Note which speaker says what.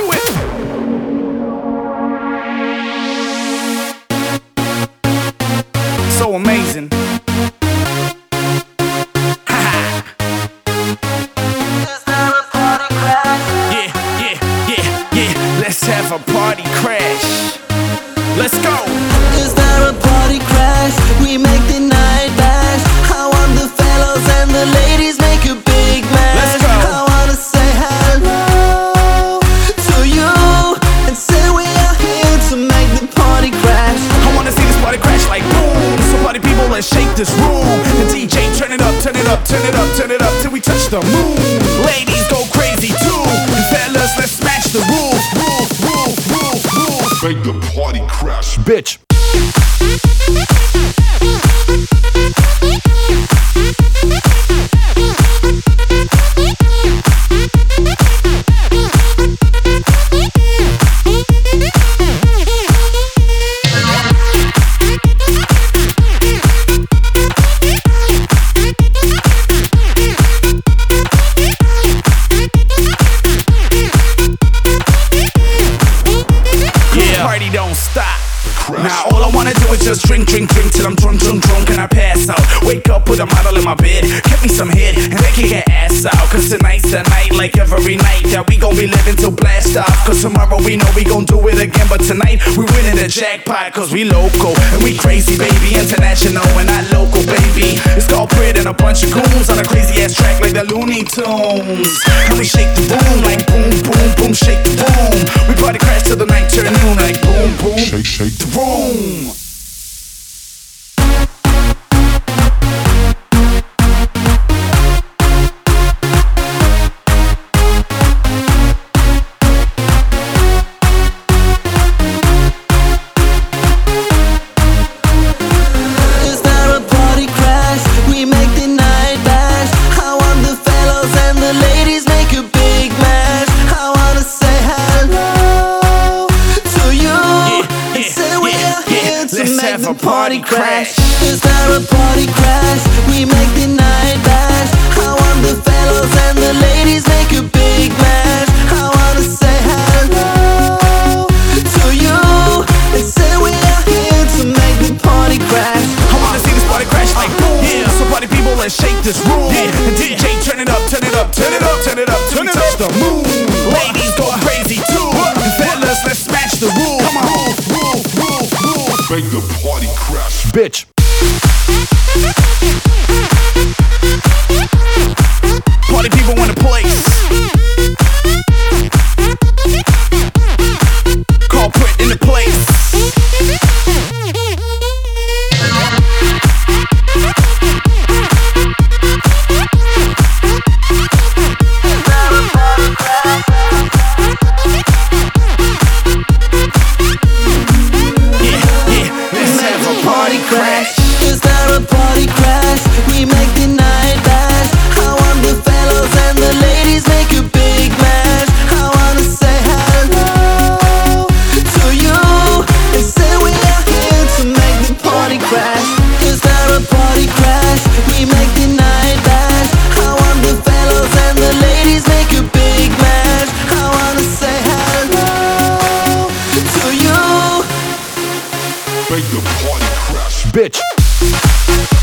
Speaker 1: it. So amazing. Let's have a party crash. Let's go.
Speaker 2: Is there a party crash? We make the night last. I want the fellows and the ladies make a big mess.
Speaker 1: Let's go.
Speaker 2: I wanna say hello to you and say we are here to make the party crash.
Speaker 1: I wanna see this party crash like boom. So party people, let's shake this room. The DJ turn it up, turn it up, turn it up, turn it up till we touch the moon. Ladies go crazy too. And fellas, let's smash the roof.
Speaker 3: Make the party crash,
Speaker 1: Bitch. Party don't stop. Now all I wanna do is just drink till I'm drunk and I pass out. Wake up with a model in my bed, get me some head and then kick her ass out. Cause tonight's the night, like every night that we gon' be living till blast off. Cause tomorrow we know we gon' do it again, but tonight we winning the jackpot. Cause we local and we crazy, baby. International and not local, baby. It's called Prit and a bunch of goons on a crazy ass track like the Looney Tunes. And we shake the room like boom, boom, boom, shake the room. We party crash till the night turn noon like boom, boom,
Speaker 3: shake
Speaker 1: the room.
Speaker 2: Is there a party crash? We make the night last. I want the fellows and the ladies make a big mess. I wanna say hello to you and say we are here to
Speaker 1: Let's
Speaker 2: make
Speaker 1: have
Speaker 2: the
Speaker 1: a party crash.
Speaker 2: Is there a party crash? We make the night last. I want the fellows and the ladies make a big mess. I wanna say hello to you and say we are here to make the party crash.
Speaker 1: I wanna see this party crash like boom. Yeah, so party people, let's shake this room. And DJ, turn it up, turn it up, turn it up, turn it up, turn it up. The moon. Ladies go crazy too. And fellas, let's smash the roof. Come on, roof.
Speaker 3: make the party crash,
Speaker 1: Bitch. Party people want a place. Call Prit in the place.
Speaker 2: Is there a party crash? We make the night last. I want the fellows and the ladies make a big mess. I wanna say hello to you and say we are here to make the party crash. Is there a party crash? We make the night last. I want the fellows and the ladies make a big mess. I wanna say hello to you.
Speaker 3: make the party crash.
Speaker 1: Bitch.